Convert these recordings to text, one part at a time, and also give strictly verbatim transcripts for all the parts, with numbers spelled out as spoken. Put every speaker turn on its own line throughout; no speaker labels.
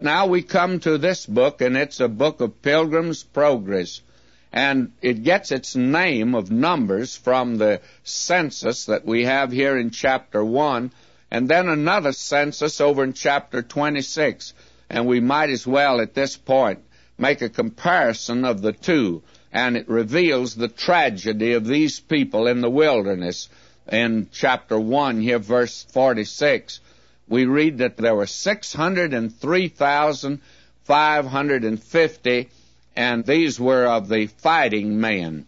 Now we come to this book, and it's a book of Pilgrim's Progress. And it gets its name of Numbers from the census that we have here in chapter one, and then another census over in chapter twenty-six. And we might as well at this point make a comparison of the two. And it reveals the tragedy of these people in the wilderness. In chapter one here, verse forty-six, we read that there were six hundred three thousand five hundred fifty, and these were of the fighting men,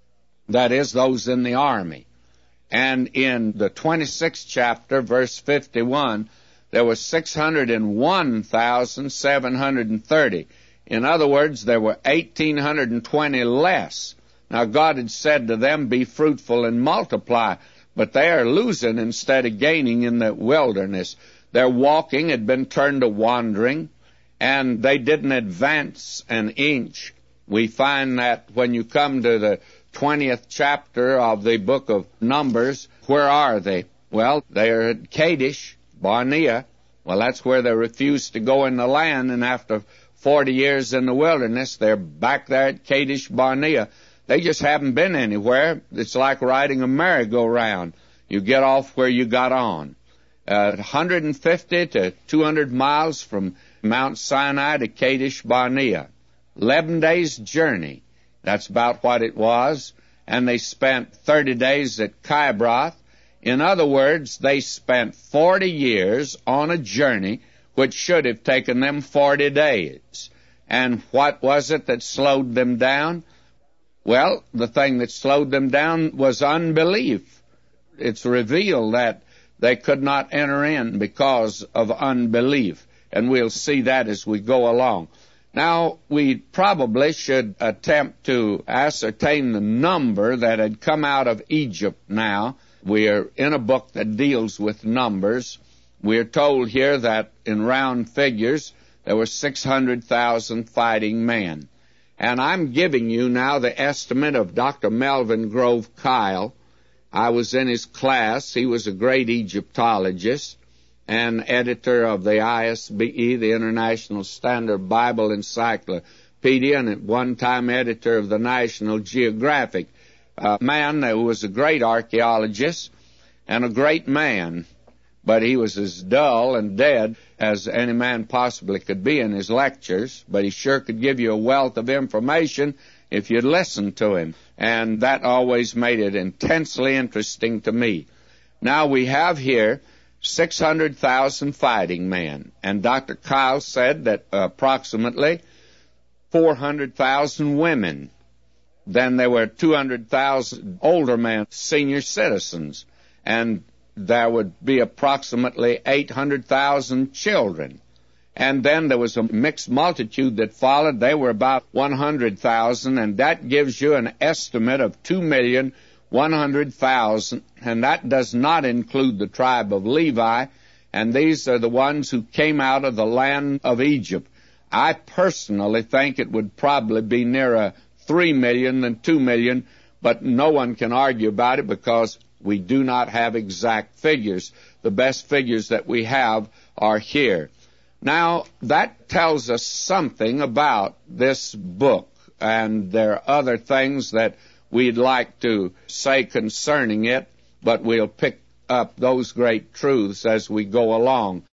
that is, those in the army. And in the twenty-sixth chapter, verse fifty-one, there were six hundred one thousand seven hundred thirty. In other words, there were one thousand eight hundred twenty less. Now, God had said to them, be fruitful and multiply, but they are losing instead of gaining in the wilderness. Their walking had been turned to wandering, and they didn't advance an inch. We find that when you come to the twentieth chapter of the book of Numbers, where are they? Well, they're at Kadesh Barnea. Well, that's where they refused to go in the land, and after forty years in the wilderness, they're back there at Kadesh Barnea. They just haven't been anywhere. It's like riding a merry-go-round. You get off where you got on. Uh, one hundred fifty to two hundred miles from Mount Sinai to Kadesh Barnea. Eleven days' journey. That's about what it was. And they spent thirty days at Kibroth. In other words, they spent forty years on a journey which should have taken them forty days. And what was it that slowed them down? Well, the thing that slowed them down was unbelief. It's revealed that they could not enter in because of unbelief. And we'll see that as we go along. Now, we probably should attempt to ascertain the number that had come out of Egypt now. We are in a book that deals with numbers. We are told here that in round figures there were six hundred thousand fighting men. And I'm giving you now the estimate of Doctor Melvin Grove Kyle. I was in his class. He was a great Egyptologist and editor of the I S B E, the International Standard Bible Encyclopedia, and at one time editor of the National Geographic. A man who was a great archaeologist and a great man, but he was as dull and dead as any man possibly could be in his lectures, but he sure could give you a wealth of information if you'd listen to him, and that always made it intensely interesting to me. Now we have here six hundred thousand fighting men, and Doctor Kyle said that approximately four hundred thousand women. Then there were two hundred thousand older men, senior citizens, and there would be approximately eight hundred thousand children. And then there was a mixed multitude that followed. They were about one hundred thousand, and that gives you an estimate of two million one hundred thousand, and that does not include the tribe of Levi, and these are the ones who came out of the land of Egypt. I personally think it would probably be nearer three million than two million, but no one can argue about it because we do not have exact figures. The best figures that we have are here. Now, that tells us something about this book, and there are other things that we'd like to say concerning it, but we'll pick up those great truths as we go along.